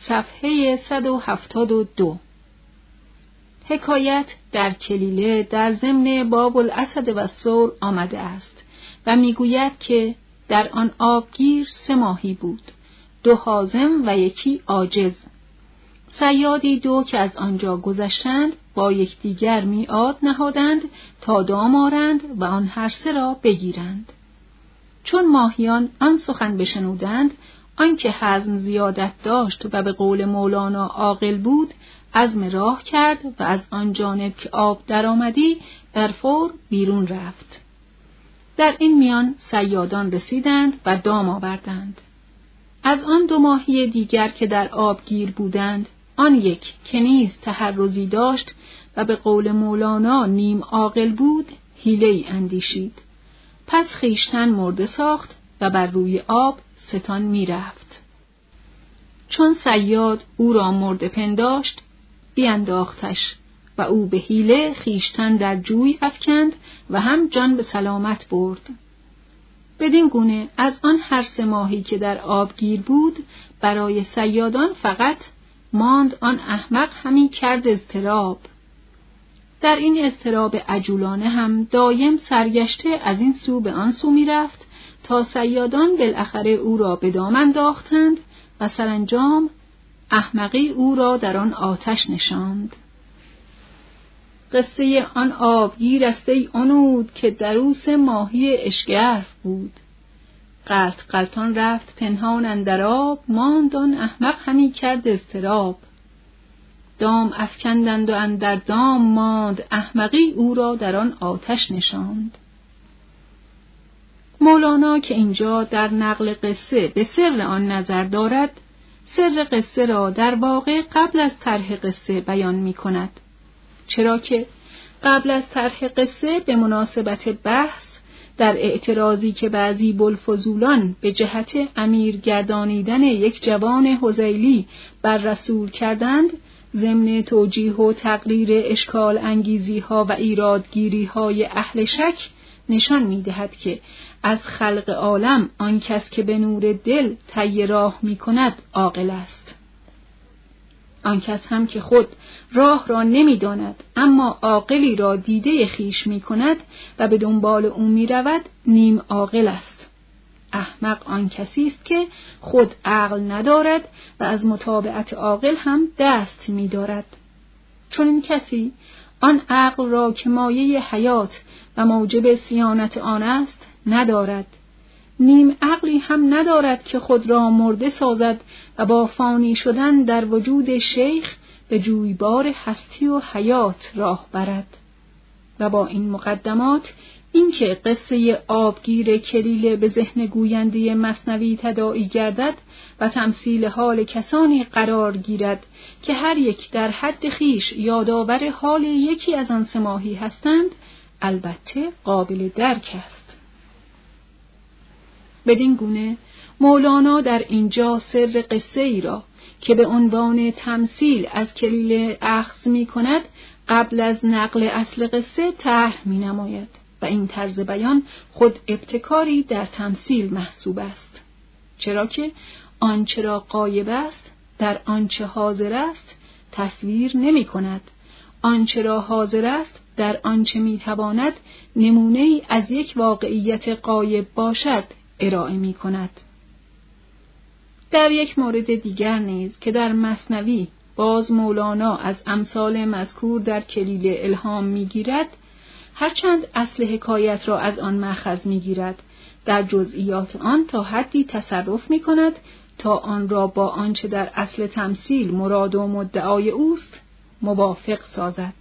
صفحه 172. حکایت در کلیله در ضمن باب الاسد و الثور آمده است و میگوید که در آن آبگیر 3 ماهی بود، 2 حازم و 1 عاجز. صیادی 2 که از آنجا گذشتند با یکدیگر میعاد نهادند تا دام آرند و آن هر 3 را بگیرند. چون ماهیان آن سخن بشنودند، آنکه حزم زیادت داشت و به قول مولانا عاقل بود، عزم راه کرد و از آن جانب که آب در آمدی بر فور بیرون رفت. در این میان صیادان رسیدند و دام آوردند. از آن 2 ماهی دیگر که در آب گیر بودند، آن یک که نیز تحرزی داشت و به قول مولانا نیم عاقل بود، حیله‌ای اندیشید. پس خویشتن مرده ساخت و بر روی آب ستان می رفت. چون صیاد او را مرده پنداشت، بینداختش و او به حیله خویشتن در جوی افکند و هم جان به سلامت برد. بدین گونه از آن هر 3 ماهی که در آب گیر بود، برای صیادان فقط ماند آن احمق همی کرد اضطراب. در این اضطراب عجولانه هم دایم سرگشته از این سو به آن سو می رفت تا صیادان بالاخره او را به دام انداختند و سرانجام احمقی او را در آن آتش نشاند. قصه آن آبگیر است ای عنود که در او 3 ماهی اشگرف بود. غلط غلطان رفت پنهان اندر آب، ماند آن احمق همی کرد اضطراب. دام افکندند و اندر دام ماند، احمقی او را در آن آتش نشاند. مولانا که اینجا در نقل قصه به سر آن نظر دارد، سر قصه را در واقع قبل از طرح قصه بیان می کند. چرا که قبل از طرح قصه به مناسبت بحث در اعتراضی که بعضی بوالفضولان به جهت امیر گردانیدن یک جوان هذیلی بر رسول کردند، ضمن توجیه و تقریر اشکال انگیزی ها و ایرادگیری های اهل شک نشان می دهد که از خلق عالم آن کس که به نور دل طی راه می کند عاقل است. آن کس هم که خود راه را نمی داند اما عاقلی را دیده خیش می کند و به دنبال او می رود، نیم عاقل است. احمق آن کسی است که خود عقل ندارد و از متابعت عاقل هم دست می دارد. چون این کسی آن عقل را که مایه حیات و موجب صیانت آن است ندارد، نیم عقلی هم ندارد که خود را مرده سازد و با فانی شدن در وجود شیخ به جویبار هستی و حیات راه برد. و با این مقدمات این که قصه آبگیر کلیله به ذهن گوینده مثنوی تداعی گردد و تمثیل حال کسانی قرار گیرد که هر یک در حد خیش یادآور حال یکی از آن 3 ماهی هستند، البته قابل درک است. بدین گونه مولانا در اینجا سر قصه ای را که به عنوان تمثیل از کلیله اخذ می کند قبل از نقل اصل قصه طرح می نماید و این طرز بیان خود ابتکاری در تمثیل محسوب است. چرا که آنچه را غایب است در آنچه حاضر است تصویر نمی کند، آنچه را حاضر است در آنچه می تواند نمونه‌ای از یک واقعیت غایب باشد ارائه می کند. در یک مورد دیگر نیز که در مثنوی باز مولانا از امثال مذکور در کلیله الهام می گیرد، هرچند اصل حکایت را از آن مأخذ می گیرد، در جزئیات آن تا حدی تصرف می کند تا آن را با آنچه در اصل تمثیل مراد و مدعای اوست موافق سازد.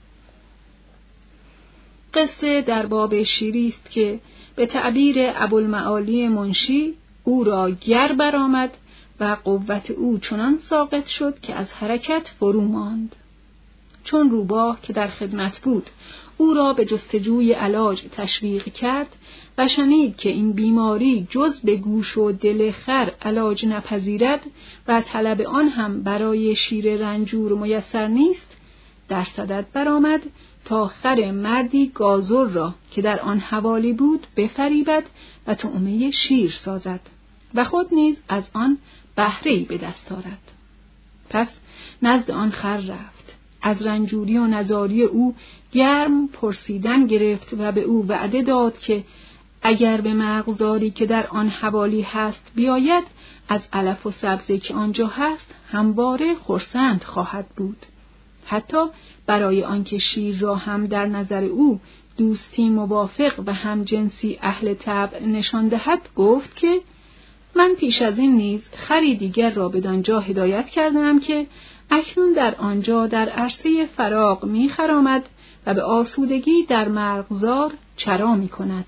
قصه در باب شیری است که به تعبیر ابوالمعالی منشی او را گر برآمد و قوت او چنان ساقط شد که از حرکت فرو ماند. چون روباه که در خدمت بود او را به جستجوی علاج تشویق کرد و شنید که این بیماری جز به گوش و دل خر علاج نپذیرد و طلب آن هم برای شیر رنجور میسر نیست، در صدد برآمد تا خر مردی گازر را که در آن حوالی بود بفریبد و طعمه شیر سازد و خود نیز از آن بهره‌ای به دست آرد. پس نزد آن خر رفت. از رنجوری و نزاری او گرم پرسیدن گرفت و به او وعده داد که اگر به مرغزاری که در آن حوالی هست بیاید، از علف و سبزی که آنجا هست همواره خرسند خواهد بود. حتی برای آنکه شیر را هم در نظر او دوستی موافق و هم جنسی اهل طبع نشان دهد، گفت که من پیش از این نیز خری دیگر را بدانجا هدایت کردم که اکنون در آنجا در عرصه فراغ می خرامد و به آسودگی در مرغزار چرا می کند.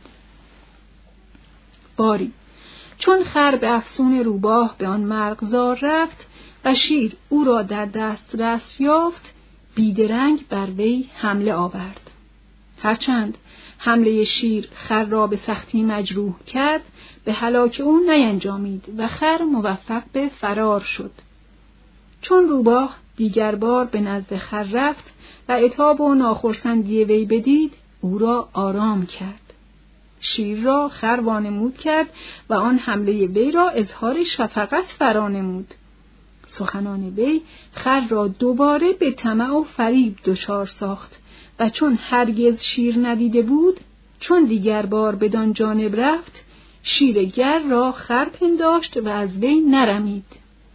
باری چون خر به افسون روباه به آن مرغزار رفت و شیر او را در دسترس یافت، بیدرنگ بر وی حمله آورد. هرچند حمله شیر خر را به سختی مجروح کرد، به هلاک او نینجامید و خر موفق به فرار شد. چون روباه دیگر بار به نزد خر رفت و عتاب و ناخرسندی وی بدید، او را آرام کرد. شیر را خر وانمود کرد و آن حمله وی را اظهار شفقت فرانمود. سخنان وی خر را دوباره به طمع و فریب دچار ساخت و چون هرگز شیر ندیده بود، چون دیگر بار بدان جانب رفت، شیرگر را خر پنداشت و از وی نرمید.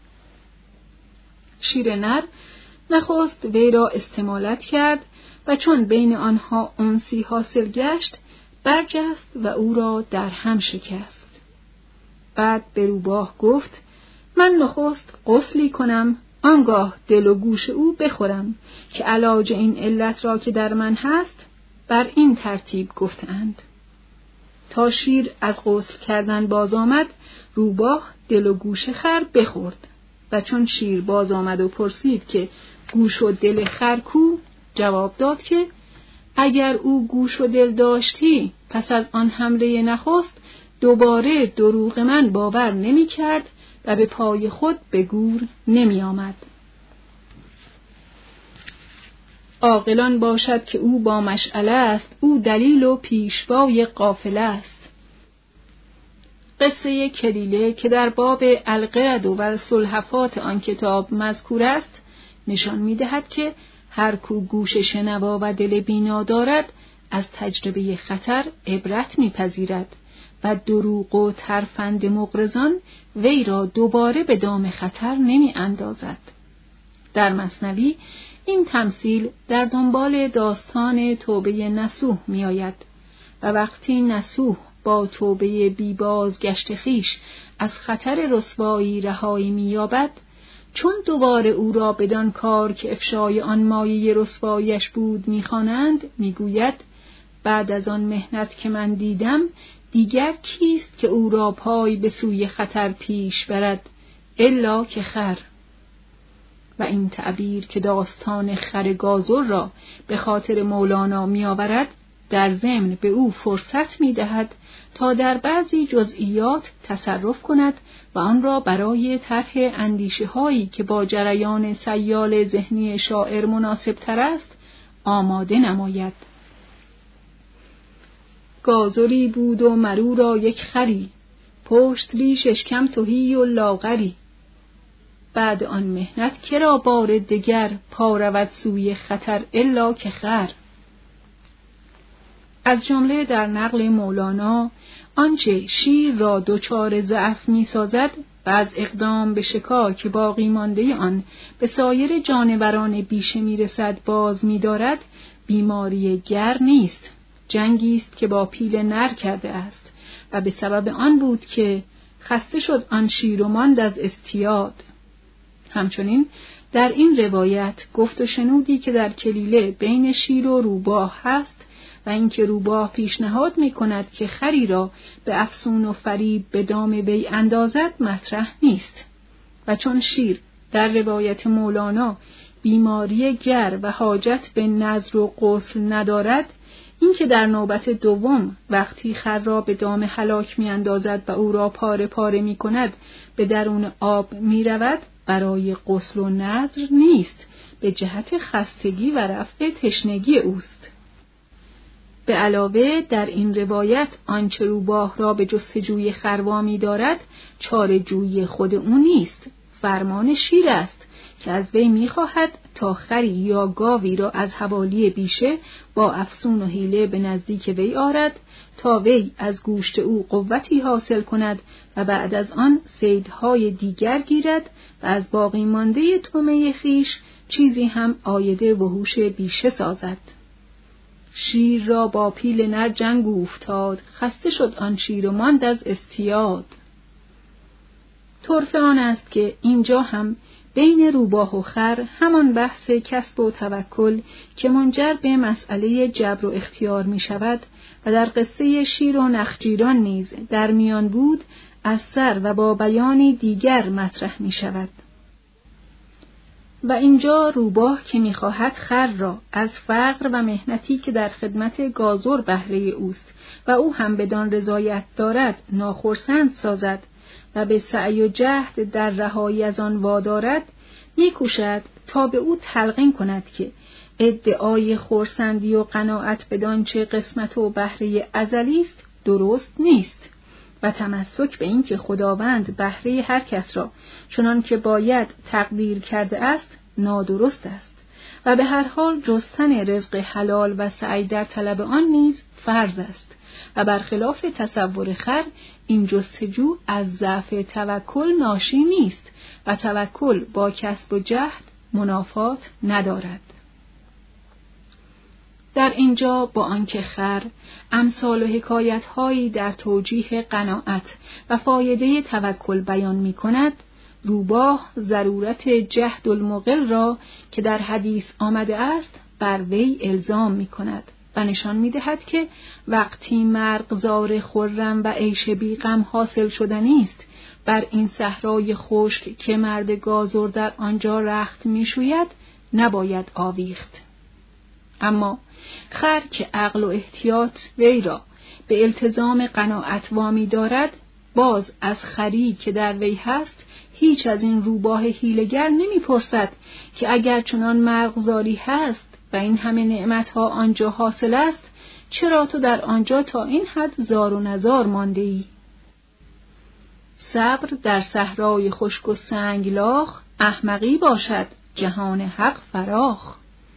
شیر نر نخست وی را استمالت کرد و چون بین آنها انسی حاصل گشت، برجست و او را در هم شکست. بعد به روباه گفت من نخست غسلی کنم، آنگاه دل و گوش او بخورم که علاج این علت را که در من هست بر این ترتیب گفتند. تا شیر از غسل کردن باز آمد، روباه دل و گوش خر بخورد و چون شیر باز آمد و پرسید که گوش و دل خر کو، جواب داد که اگر او گوش و دل داشتی، پس از آن حمله نخست دوباره دروغ من باور نمی کرد و به پای خود به گور نمی آمد. عاقلان باشد که او با مشعله است، او دلیل و پیشوای قافله است. قصه کلیله که در باب القرد و السلحفات آن کتاب مذکور است، نشان می دهد که هر کو گوش شنوا و دل بینا دارد، از تجربه خطر عبرت می‌پذیرد و دروغ و ترفند مغرضان وی را دوباره به دام خطر نمی اندازد. در مثنوی این تمثیل در دنبال داستان توبه نصوح می آید و وقتی نصوح با توبه بی بازگشت خویش از خطر رسوایی رهایی می یابد، چون دوباره او را بدان کار که افشای آن مایه رسوایش بود می‌خوانند، میگوید بعد از آن مهنت که من دیدم، دیگر کیست که او را پای به سوی خطر پیش برد الا که خر. و این تعبیر که داستان خر گازر را به خاطر مولانا می‌آورد، در ضمن به او فرصت می‌دهد تا در بعضی جزئیات تصرف کند و آن را برای طرح اندیشه‌هایی که با جریان سیال ذهنی شاعر مناسب تر است آماده نماید. گازری بود و مرو را یک خری، پشت ریشش کم تهی و لاغری. بعد آن مهنت کرا بار دگر، پا رود سوی خطر الا که خر. از جمله در نقل مولانا آنچه شیر را دچار ضعف می سازد و از اقدام به شکار که باقی مانده آن به سایر جانوران بیشه می رسد باز می دارد، بیماری گر نیست، جنگی است که با پیل نر کرده است و به سبب آن بود که خسته شد آن شیر و ماند از استیاد. همچنین در این روایت گفت و شنودی که در کلیله بین شیر و روباه هست و اینکه روباه پیشنهاد می کند که خری را به افسون و فریب به دام وی اندازد مطرح نیست. و چون شیر در روایت مولانا بیماری گر و حاجت به نذر و غسل ندارد، اینکه در نوبت دوم وقتی خر را به دام هلاک می اندازد و او را پاره پاره می کند به درون آب می رود، برای غسل و نذر نیست، به جهت خستگی و رفع تشنگی اوست. به علاوه در این روایت آنچه روباه را به جستجوی خر وامی دارد چاره جویی خود او نیست، فرمان شیر است که از وی می‌خواهد تا خری یا گاوی را از حوالی بیشه با افسون و حیله به نزدیک وی آرد تا وی از گوشت او قوتی حاصل کند و بعد از آن صیدهای دیگر گیرد و از باقی مانده طعمه خویش چیزی هم عایده وحوش بیشه سازد. شیر را با پیل نر جنگ افتاد، خسته شد آن شیر و ماند از اصطیاد. طرفه آن است که اینجا هم بین روباه و خر همان بحث کسب و توکل که منجر به مسئله جبر و اختیار می شود و در قصه شیر و نخجیران نیز در میان بود، از سر و با بیانی دیگر مطرح می شود. و اینجا روباه که می خواهد خر را از فقر و مهنتی که در خدمت گازر بهره اوست و او هم بدان رضایت دارد ناخرسند سازد و به سعی و جهد در رهایی از آن وادارد، می‌کوشد تا به او تلقین کند که ادعای خرسندی و قناعت بدان چه قسمت و بهره ازلی است درست نیست و تمسک به این که خداوند بهره هر کس را چنان که باید تقدیر کرده است نادرست است و به هر حال جستن رزق حلال و سعی در طلب آن نیز فرض است و برخلاف تصور خر این جستجو از ضعف توکل ناشی نیست و توکل با کسب و جهد منافات ندارد. در اینجا با آنکه خر امثال و حکایت‌هایی در توجیه قناعت و فایده توکل بیان می‌کند، روباه ضرورت جهد المقل را که در حدیث آمده است بر وی الزام می‌کند و نشان می‌دهد که وقتی مرغزار خرم و عیش بی غم حاصل شدنی است بر این صحرای خشک که مرد گازر در آنجا رخت می‌شوید نباید آویخت. اما خر که عقل و احتیاط وی را به التزام قناعت وامی دارد، باز از خری که در وی هست هیچ از این روباه حیله‌گر نمی‌پرسد که اگر چنان مرغزاری هست و این همه نعمت‌ها آنجا حاصل است، چرا تو در آنجا تا این حد زار و نزار مانده ای؟ صبر در صحرای خشک و سنگلاخ احمقی باشد، جهان حق فراخ.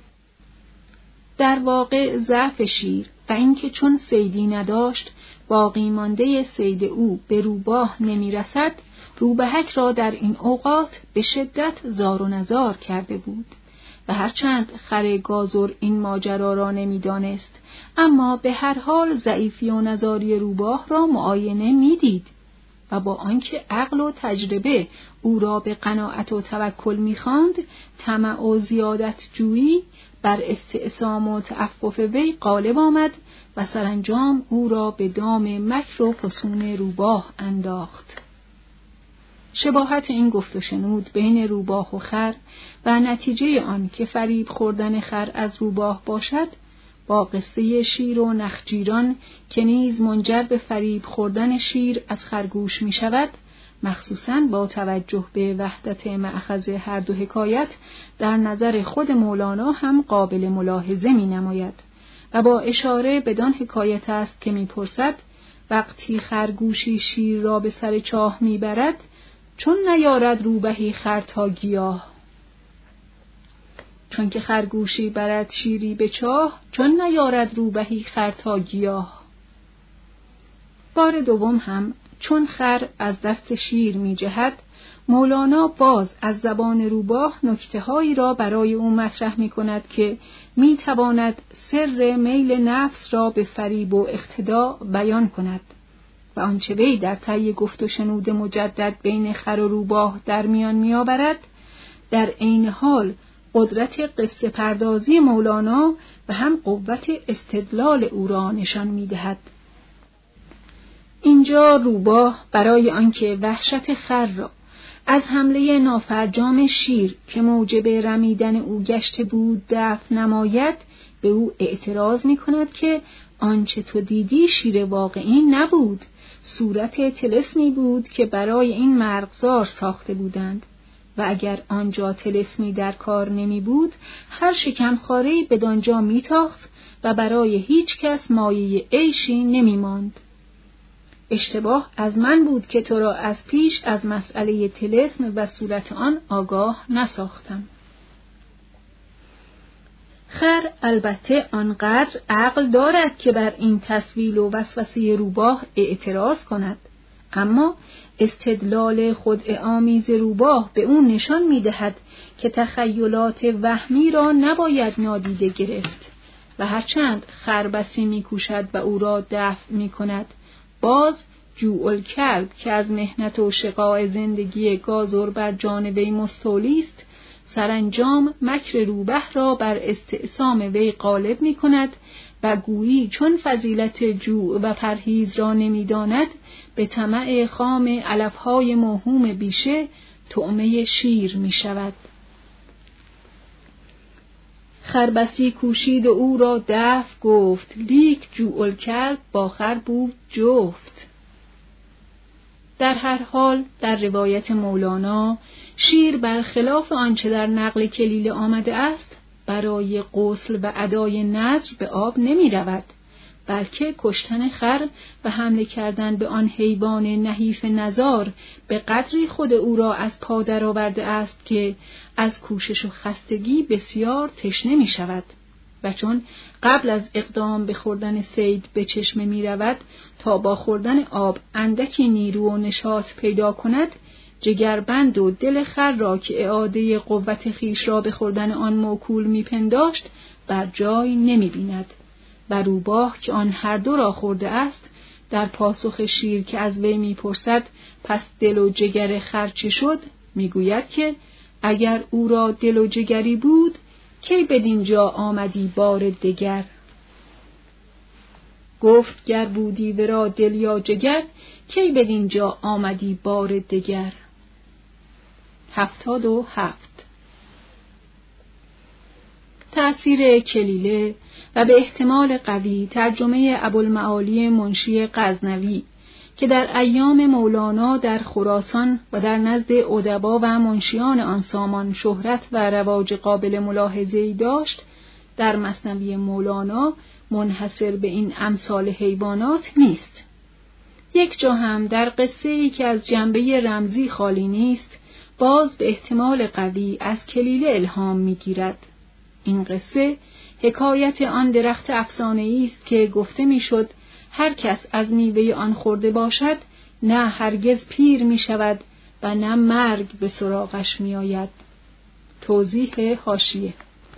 در واقع ضعف شیر و اینکه چون صیدی نداشت باقی مانده صید او به روباه نمی‌رسد، روبهک را در این اوقات به شدت زار و نزار کرده بود و هرچند خر گازر این ماجرا را نمی‌دانست، اما به هر حال ضعیفی و نزاری روباه را معاینه می‌دید و با آنکه عقل و تجربه او را به قناعت و توکل می‌خواند، طمع و زیادت جویی بر استعصام و تعفف وی غالب آمد و سرانجام او را به دام مکر و فسون روباه انداخت. شباهت این گفت و شنود بین روباه و خر و نتیجه آن که فریب خوردن خر از روباه باشد با قصه شیر و نخجیران که نیز منجر به فریب خوردن شیر از خرگوش می شود، مخصوصاً با توجه به وحدت مأخذ هر دو حکایت در نظر خود مولانا هم قابل ملاحظه می نماید و با اشاره بدان حکایت است که می پرسد وقتی خرگوشی شیر را به سر چاه می برد چون نیارد روبهی خر تا گیاه. چون که خرگوشی برد شیری به چاه چون نیارد روبهی خر تا گیاه. بار دوم هم چون خر از دست شیر می جهد، مولانا باز از زبان روباه نکته‌هایی را برای او مطرح می کند که می تواند سر میل نفس را به فریب و اقتدا بیان کند و آنچه وی در طی گفت و شنود مجدد بین خر و روباه در میان می آورد، در عین حال قدرت قصه پردازی مولانا و هم قوت استدلال او را نشان می دهد. اینجا روباه برای آنکه وحشت خر را از حمله نافرجام شیر که موجب رمیدن او گشته بود دفع نماید، به او اعتراض می کند که آنچه تو دیدی شیر واقعی نبود، صورت طلسمی بود که برای این مرغزار ساخته بودند و اگر آنجا طلسمی در کار نمی بود هر شکمخواره‌ای بدانجا می تاخت و برای هیچ کس مایه عیشی نمی ماند. اشتباه از من بود که تو را از پیش از مسئله طلسم و صورت آن آگاه نساختم. خر البته آنقدر عقل دارد که بر این تسویل و وسوسه روباه اعتراض کند، اما استدلال خدعه آمیز روباه به اون نشان می‌دهد که تخیلات وهمی را نباید نادیده گرفت و هرچند خر بسی می‌کوشد و او را دفع می‌کند، باز جوع‌الکلب که از محنت و شقاء زندگی گازر بر جان وی مستولی است، سرانجام مکر روبه را بر استعصام وی غالب می‌کند و گویی چون فضیلت جوع و پرهیز را نمی‌داند، به طمع خام علف‌های موهوم بیشه طعمه شیر می‌شود. خربسی کوشید و او را دفع گفت، لیک جوع‌الکلب با خر بود جفت. در هر حال در روایت مولانا شیر برخلاف آنچه در نقل کلیله آمده است برای غسل و ادای نذر به آب نمی رود، بلکه کشتن خر و حمله کردن به آن حیوان نحیف نزار به قدری خود او را از پا درآورده است که از کوشش و خستگی بسیار تشنه می شود و چون قبل از اقدام به خوردن صید به چشمه می رود تا با خوردن آب اندکی نیرو و نشاط پیدا کند، جگربند و دل خر را که اعاده قوت خیش را به خوردن آن موکول می پنداشت بر جای نمی بیند و روباه که آن هر دو را خورده است در پاسخ شیر که از وی می پرسد پس دل و جگر خر چه شد، می گوید که اگر او را دل و جگری بود کی بدینجا آمدی بار دگر. گفت گر بودی ورا دل یا جگر کی بدینجا آمدی بار دگر. 77. تأثیر کلیله و به احتمال قوی ترجمه ابوالمعالی منشی غزنوی که در ایام مولانا در خراسان و در نزد ادبا و منشیان آن سامان شهرت و رواج قابل ملاحظه‌ای داشت، در مثنوی مولانا منحصر به این امثال حیوانات نیست. یک جا هم در قصه‌ای که از جنبه رمزی خالی نیست، باز به احتمال قوی از کلیله الهام می‌گیرد. این قصه حکایت آن درخت افسانه‌ای است که گفته می‌شد هر کس از میوه آن خورده باشد نه هرگز پیر می‌شود و نه مرگ به سراغش می‌آید. توضیح حاشیه: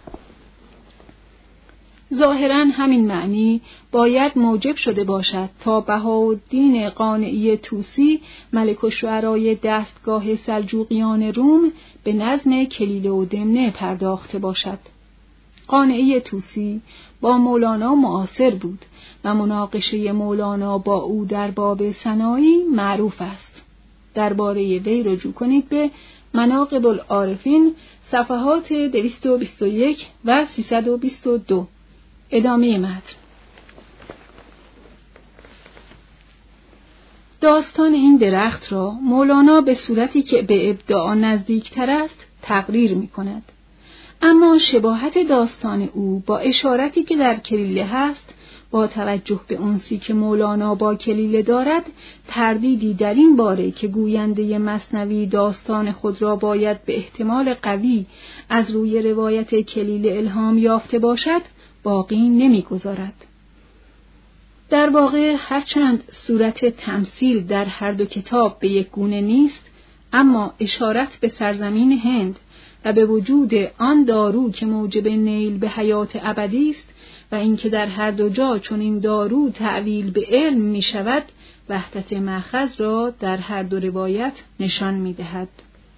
ظاهراً همین معنی باید موجب شده باشد تا بهاءالدین قانعی طوسی ملک الشعرای دستگاه سلجوقیان روم به نظم کلیله و دمنه پرداخته باشد. قانعی طوسی با مولانا معاصر بود و مناقشه مولانا با او در باب سنایی معروف است. درباره وی رجوع کنید به مناقب العارفین صفحات 221 و 322. ادامه متن. داستان این درخت را مولانا به صورتی که به ابداع نزدیکتر است تقریر می کند. اما شباهت داستان او با اشارتی که در کلیله هست، با توجه به انسی که مولانا با کلیله دارد، تردیدی در این باره که گوینده مثنوی داستان خود را باید به احتمال قوی از روی روایت کلیله الهام یافته باشد باقی نمی‌گذارد. در واقع هرچند صورت تمثیل در هر دو کتاب به یک گونه نیست، اما اشارت به سرزمین هند و به وجود آن دارو که موجب نیل به حیات ابدی است و اینکه در هر دو جا چون این دارو تعویل به علم می شود، وحدت مأخذ را در هر دو روایت نشان می دهد.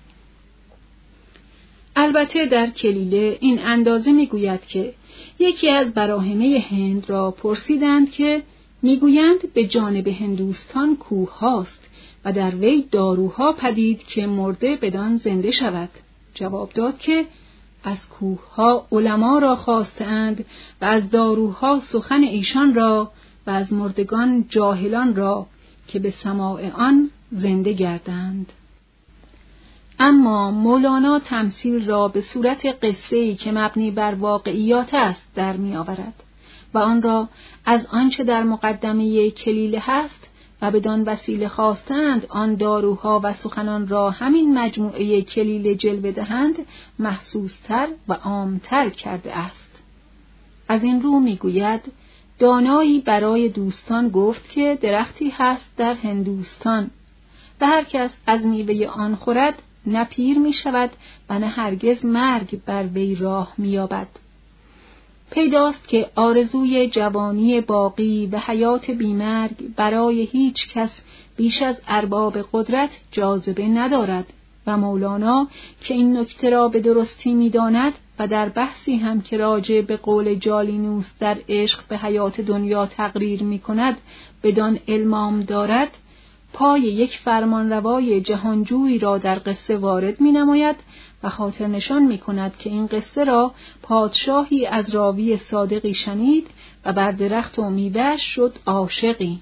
البته در کلیله این اندازه می گوید که یکی از براهمه هند را پرسیدند که میگویند به جانب هندوستان کوه هاست و در وی داروها پدید که مرده بدان زنده شود. جواب داد که از کوه ها علما را خواستند و از داروها سخن ایشان را و از مردگان جاهلان را که به سماع آن زنده گردند. اما مولانا تمثیل را به صورت قصه‌ای که مبنی بر واقعیات است در می آورد و آن را از آنچه در مقدمه کلیله هست و بدان وسیله خواستند آن داروها و سخنان را همین مجموعه کلیله جلوه دهند محسوستر و عامتر کرده است. از این رو میگوید دانایی برای دوستان گفت که درختی هست در هندوستان و هر کس از میوه آن خورد نه پیر می شود و نه هرگز مرگ بر وی راه می یابد. پیداست که آرزوی جوانی باقی و حیات بیمرگ برای هیچ کس بیش از ارباب قدرت جاذبه ندارد و مولانا که این نکته را به درستی می داند و در بحثی هم که راجع به قول جالینوس در عشق به حیات دنیا تقریر می کند بدان المام دارد، پای یک فرمانروای جهانجوی را در قصه وارد می نماید و خاطر نشان می کند که این قصه را پادشاهی از راوی صادقی شنید و بر درخت و میوه‌اش شد عاشقی.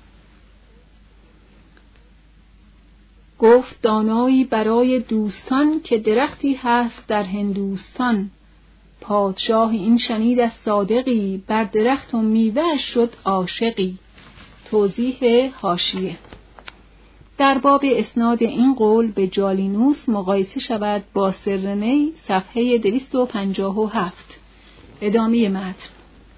گفت دانایی برای دوستان که درختی هست در هندوستان، پادشاه این شنید از صادقی، بر درخت و میوه‌اش شد عاشقی. توضیح حاشیه: در باب اسناد این قول به جالینوس مقایسه شود با سرنی صفحه 257. ادامه متن.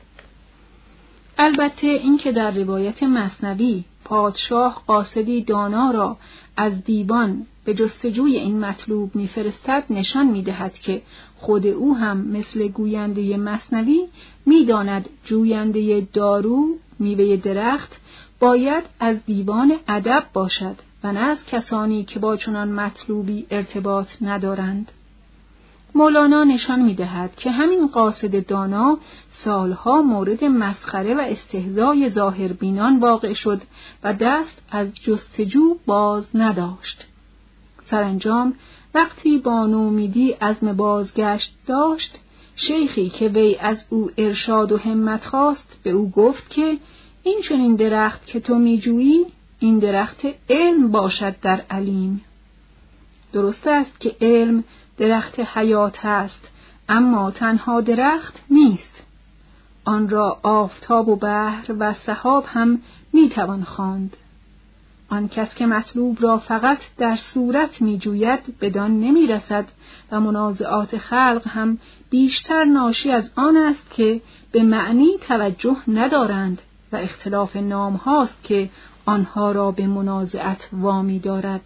البته این که در روایت مثنوی پادشاه قاصدی دانا را از دیوان به جستجوی این مطلوب می‌فرستد نشان می‌دهد که خود او هم مثل گوینده مثنوی می‌داند جوینده دارو میوه درخت باید از دیوان ادب باشد و نه از کسانی که با چنان مطلوبی ارتباط ندارند. مولانا نشان می‌دهد که همین قاصد دانا سالها مورد مسخره و استهزای ظاهربینان واقع شد و دست از جستجو باز نداشت. سرانجام وقتی با نومیدی عزم بازگشت داشت، شیخی که وی از او ارشاد و همت خواست به او گفت که این چنین درخت که تو میجویی این درخت علم باشد در علیم. درست است که علم درخت حیات است، اما تنها درخت نیست. آن را آفتاب و بحر و سحاب هم میتوان خواند. آن کس که مطلوب را فقط در صورت میجوید بدان نمیرسد و منازعات خلق هم بیشتر ناشی از آن است که به معنی توجه ندارند و اختلاف نام هاست که آنها را به منازعت وامی دارد.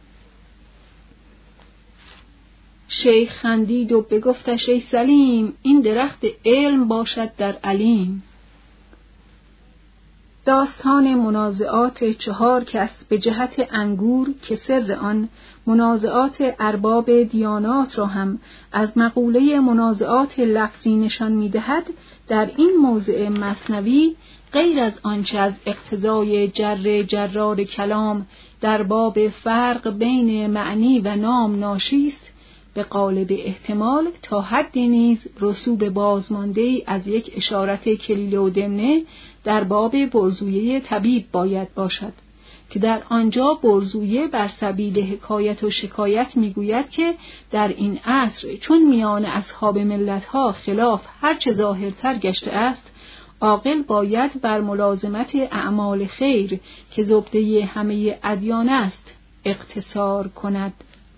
شیخ خندید و بگفتش ای سلیم این درخت علم باشد در علیم. داستان منازعات 4 کس به جهت انگور که سر آن منازعات ارباب دیانات را هم از مقوله منازعات لفظی نشان می‌دهد، در این موضع مثنوی غیر از آنچه از اقتضای جرار کلام در باب فرق بین معنی و نام ناشی است، به قالب احتمال تا حدی نیز رسوب بازمانده‌ای از یک اشارت کلیله و دمنه در باب برزویه طبیب باید باشد که در آنجا برزویه بر سبیل حکایت و شکایت میگوید که در این عصر چون میان اصحاب ملت‌ها خلاف هرچه ظاهرتر گشته است، عاقل باید بر ملازمت اعمال خیر که زبده همه ادیان است اقتصار کند.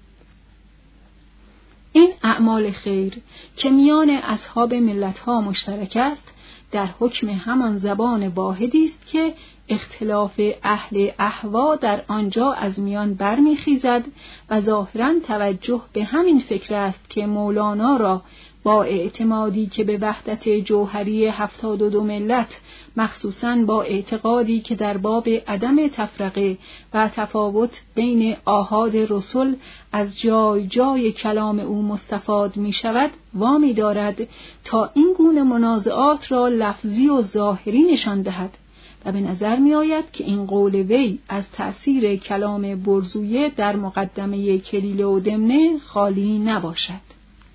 این اعمال خیر که میان اصحاب ملت‌ها مشترک است، در حکم همان زبان واحدی است که اختلاف اهل اهوا در آنجا از میان برمیخیزد و ظاهراً توجه به همین فکر است که مولانا را با اعتمادی که به وحدت جوهری 72 ملت، مخصوصاً با اعتقادی که در باب عدم تفرقه و تفاوت بین آحاد رسل از جای جای کلام او مستفاد می شود، وامی دارد تا این گونه منازعات را لفظی و ظاهری نشان دهد و به نظر می آید که این قول وی از تأثیر کلام برزویه در مقدمه کلیله و دمنه خالی نباشد.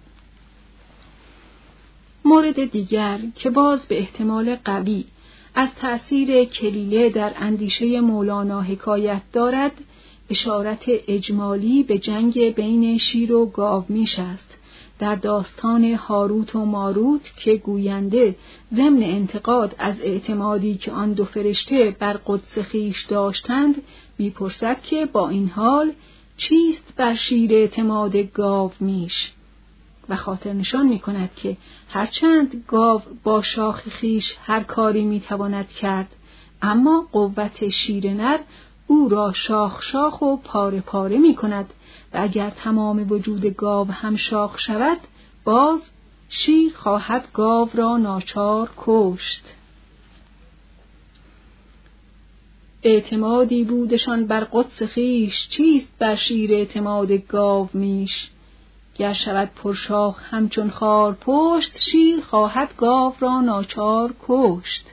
مورد دیگر که باز به احتمال قوی از تأثیر کلیله در اندیشه مولانا حکایت دارد، اشارت اجمالی به جنگ بین شیر و گاومیش است در داستان هاروت و ماروت که گوینده ضمن انتقاد از اعتمادی که آن دو فرشته بر قدس خویش داشتند می‌پرسد که با این حال چیست بر شیر اعتماد گاو میش؟ و خاطر نشان می‌کند که هرچند گاو با شاخ خویش هر کاری می‌تواند کرد، اما قوت شیر نر او را شاخ شاخ و پاره پاره می‌کند و اگر تمام وجود گاو هم شاخ شود، باز شیر خواهد گاو را ناچار کشت. اعتمادی بودشان بر قدس خویش، چیست بر شیر اعتماد گاو میش؟ گر شود پرشاخ همچون خار پشت، شیر خواهد گاو را ناچار کشت.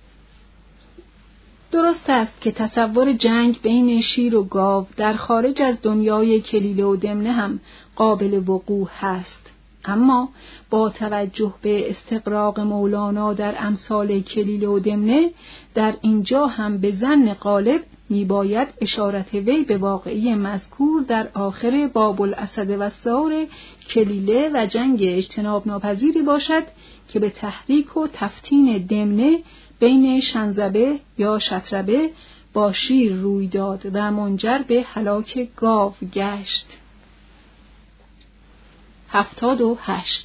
درست است که تصور جنگ بین شیر و گاو در خارج از دنیای کلیله و دمنه هم قابل وقوع هست، اما با توجه به استقراق مولانا در امثال کلیله و دمنه، در اینجا هم به ظن غالب میباید اشارت وی به واقعی مذکور در آخر باب الاسد و الثور کلیله و جنگ اجتناب ناپذیری باشد که به تحریک و تفتین دمنه بین شنزبه یا شطربه با شیر روی داد و منجر به هلاک گاو گشت. 78.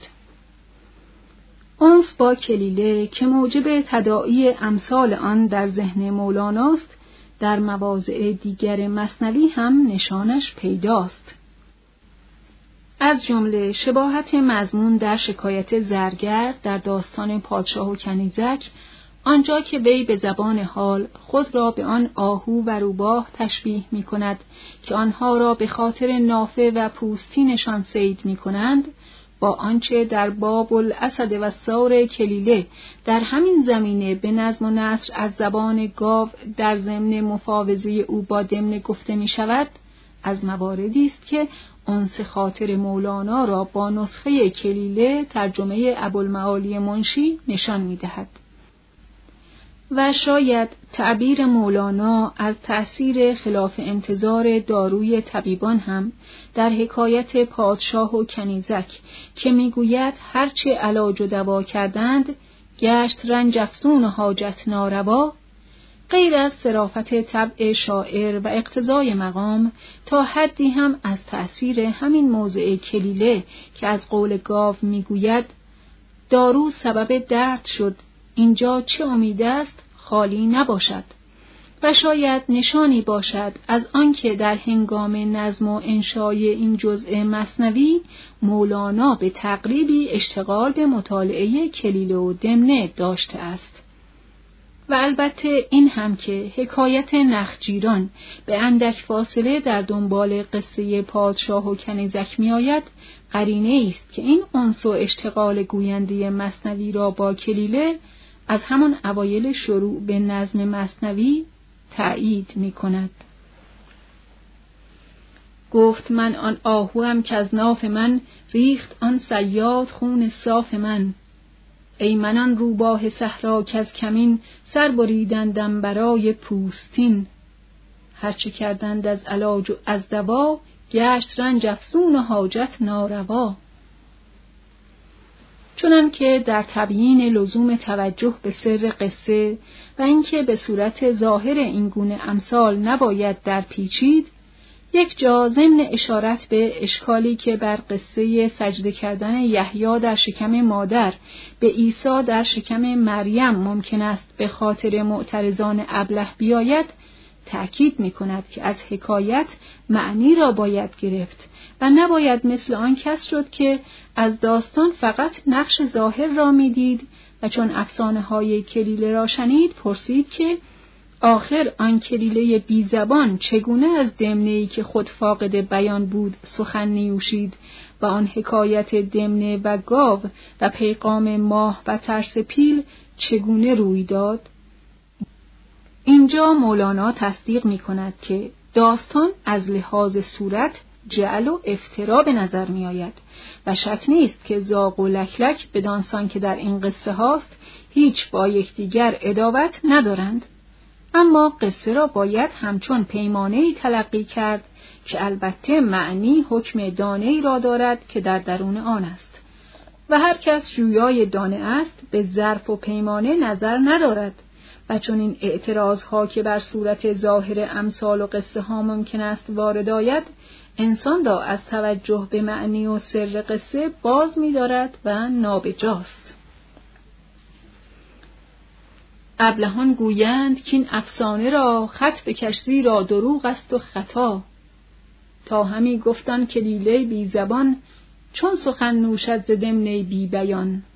انس با کلیله که موجب تداعی امثال آن در ذهن مولاناست، در مواضع دیگر مثنوی هم نشانش پیداست. از جمله شباهت مضمون در شکایت زرگر در داستان پادشاه و کنیزک، آنجا که وی به زبان حال خود را به آن آهو و روباه تشبیه می کند که آنها را به خاطر نافه و پوستینشان صید می کنند، با آنچه در باب الاسد و الثور کلیله در همین زمینه به نظم و نثر از زبان گاو در ضمن مفاوضه او با دمنه گفته می شود، از مواردی است که انس خاطر مولانا را با نسخه کلیله ترجمه ابوالمعالی منشی نشان می دهد. و شاید تعبیر مولانا از تأثیر خلاف انتظار داروی طبیبان هم در حکایت پادشاه و کنیزک که میگوید هرچه علاج و دوا کردند گشت رنج افزون و حاجت ناروا، غیر از صرافت طبع شاعر و اقتضای مقام تا حدی هم از تأثیر همین موضع کلیله که از قول گاو میگوید دارو سبب درد شد، اینجا چه امید است خالی نباشد، و شاید نشانی باشد از آنکه در هنگام نظم و انشای این جزء مثنوی مولانا به تقریبی اشتغال به مطالعه کلیله و دمنه داشته است. و البته این هم که حکایت نخجیران به اندک فاصله در دنبال قصه پادشاه و کنیزک می آید، قرینه است که این انس و اشتغال گوینده مثنوی را با کلیله از همان اوایل شروع به نظم مثنوی تأیید می کند. گفت من آن آهوام که از ناف من ریخت آن صیاد خون صاف من. ای من آن روباه صحرا که از کمین سر بریدندم برای پوستین. هرچه کردند از علاج و از دوا گشت رنج افزون و حاجت ناروا. چنان که در تبیین لزوم توجه به سر قصه و اینکه به صورت ظاهر این گونه امثال نباید در پیچید، یک جا ضمن اشارت به اشکالی که بر قصه سجده کردن یحیی در شکم مادر به عیسی در شکم مریم ممکن است به خاطر معترضان ابله بیاید، تأکید می کند که از حکایت معنی را باید گرفت و نباید مثل آن کس شد که از داستان فقط نقش ظاهر را می دید و چون افسانه های کلیله را شنید پرسید که آخر آن کلیله بی زبان چگونه از دمنه‌ای که خود فاقد بیان بود سخن نیوشید و آن حکایت دمنه و گاو و پیغام ماه و ترس پیل چگونه روی داد؟ اینجا مولانا تصدیق می کند که داستان از لحاظ صورت جعل و افترا به نظر می آید و شک نیست که زاغ و لکلک بدانسان که در این قصه هاست هیچ با یکدیگر عداوت ندارند، اما قصه را باید همچون پیمانه‌ای تلقی کرد که البته معنی حکم دانه‌ای را دارد که در درون آن است. و هر کس جویای دانه است به ظرف و پیمانه نظر ندارد و چون این اعتراضها که بر صورت ظاهر امثال و قصه ها ممکن است وارد آید، انسان را از توجه به معنی و سر قصه باز می دارد و نابجاست. ابلهان گویند که این افسانه را خط بکش را دروغ است و خطا، تا همی گفتن که لیله بی زبان چون سخن نوشد ز دمنه بی بیان.